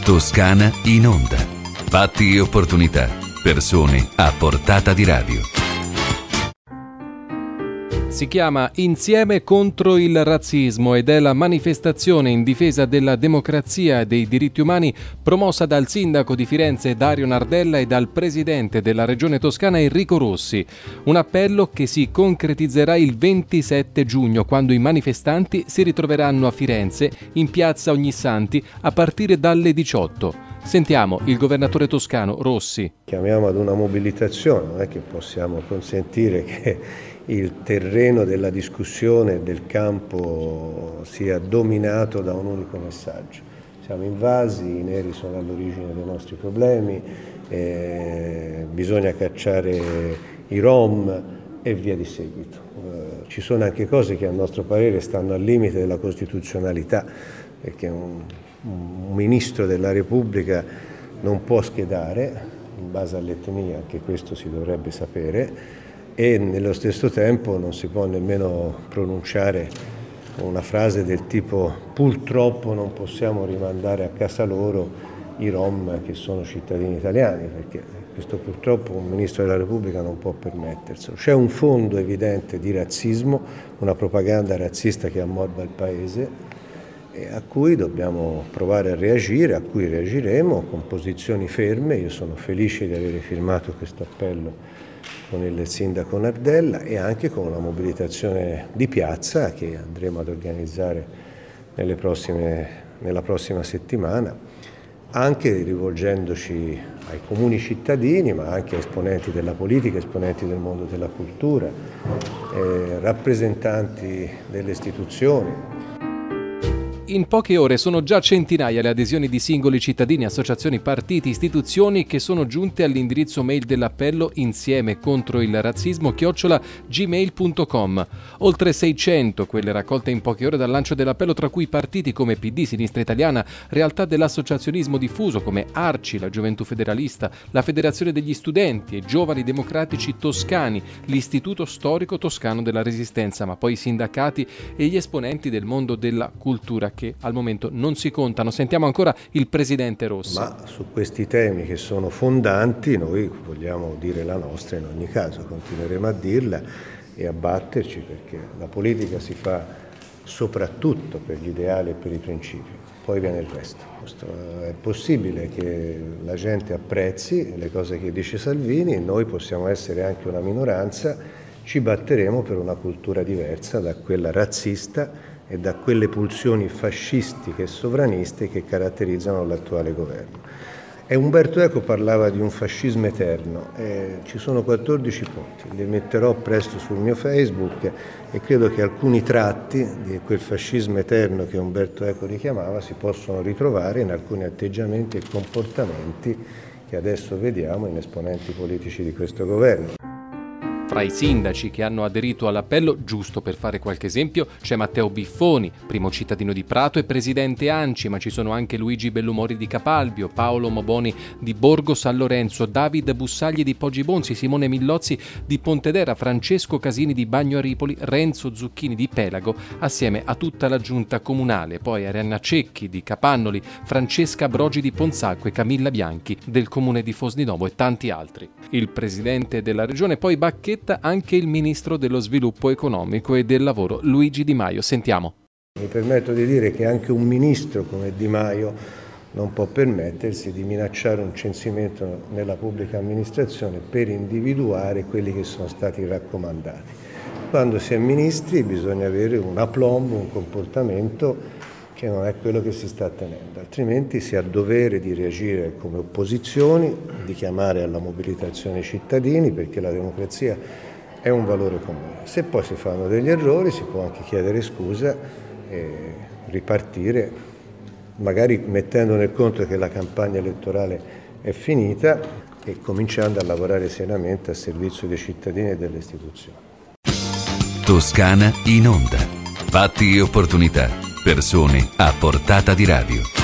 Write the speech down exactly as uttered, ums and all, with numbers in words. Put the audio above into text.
Toscana in onda. Fatti e opportunità. Persone a portata di radio. Si chiama Insieme contro il razzismo ed è la manifestazione in difesa della democrazia e dei diritti umani promossa dal sindaco di Firenze Dario Nardella e dal presidente della regione toscana Enrico Rossi. Un appello che si concretizzerà il ventisette giugno, quando i manifestanti si ritroveranno a Firenze in piazza Ognissanti a partire dalle diciotto. Sentiamo il governatore toscano Rossi. Chiamiamo ad una mobilitazione, non è che possiamo consentire che il terreno della discussione del campo sia dominato da un unico messaggio. Siamo invasi, i neri sono all'origine dei nostri problemi, eh, bisogna cacciare i Rom e via di seguito. Eh, ci sono anche cose che a nostro parere stanno al limite della costituzionalità, perché un, un ministro della Repubblica non può schedare in base all'etnia, anche questo si dovrebbe sapere, e nello stesso tempo non si può nemmeno pronunciare una frase del tipo purtroppo non possiamo rimandare a casa loro i Rom che sono cittadini italiani, perché questo purtroppo un ministro della Repubblica non può permetterselo. C'è un fondo evidente di razzismo, una propaganda razzista che ammorba il paese e a cui dobbiamo provare a reagire, a cui reagiremo con posizioni ferme. Io sono felice di avere firmato questo appello con il sindaco Nardella e anche con una mobilitazione di piazza che andremo ad organizzare nelle prossime, nella prossima settimana, anche rivolgendoci ai comuni cittadini, ma anche a esponenti della politica, esponenti del mondo della cultura, eh, rappresentanti delle istituzioni. In poche ore sono già centinaia le adesioni di singoli cittadini, associazioni, partiti, istituzioni che sono giunte all'indirizzo mail dell'appello insieme contro il razzismo chiocciola gmail punto com. Oltre seicento quelle raccolte in poche ore dal lancio dell'appello, tra cui partiti come P D, Sinistra Italiana, realtà dell'associazionismo diffuso come Arci, la Gioventù Federalista, la Federazione degli Studenti e Giovani Democratici Toscani, l'Istituto Storico Toscano della Resistenza, ma poi i sindacati e gli esponenti del mondo della cultura che al momento non si contano. Sentiamo ancora il presidente Rossi. Ma su questi temi che sono fondanti noi vogliamo dire la nostra in ogni caso, continueremo a dirla e a batterci, perché la politica si fa soprattutto per gli ideali e per i principi, poi viene il resto. È possibile che la gente apprezzi le cose che dice Salvini, noi possiamo essere anche una minoranza, ci batteremo per una cultura diversa da quella razzista e da quelle pulsioni fascistiche e sovraniste che caratterizzano l'attuale governo. E Umberto Eco parlava di un fascismo eterno, e ci sono quattordici punti, li metterò presto sul mio Facebook e credo che alcuni tratti di quel fascismo eterno che Umberto Eco richiamava si possono ritrovare in alcuni atteggiamenti e comportamenti che adesso vediamo in esponenti politici di questo governo. Fra i sindaci che hanno aderito all'appello, giusto per fare qualche esempio, c'è Matteo Biffoni, primo cittadino di Prato e presidente ANCI, ma ci sono anche Luigi Bellumori di Capalbio, Paolo Moboni di Borgo San Lorenzo, David Bussagli di Poggibonsi, Simone Millozzi di Pontedera, Francesco Casini di Bagno Aripoli, Renzo Zucchini di Pelago, assieme a tutta la giunta comunale, poi Arianna Cecchi di Capannoli, Francesca Brogi di Ponzacco e Camilla Bianchi del comune di Fosnidomo e tanti altri. Il presidente della regione poi bacchetta anche il ministro dello sviluppo economico e del lavoro Luigi Di Maio. Sentiamo. Mi permetto di dire che anche un ministro come Di Maio non può permettersi di minacciare un censimento nella pubblica amministrazione per individuare quelli che sono stati raccomandati. Quando si è ministri bisogna avere un aplomb, un comportamento che non è quello che si sta tenendo, altrimenti si ha dovere di reagire come opposizioni, di chiamare alla mobilitazione i cittadini, perché la democrazia è un valore comune. Se poi si fanno degli errori si può anche chiedere scusa e ripartire, magari mettendo nel conto che la campagna elettorale è finita e cominciando a lavorare seriamente a servizio dei cittadini e delle istituzioni. Toscana in onda. Fatti e opportunità. Persone a portata di radio.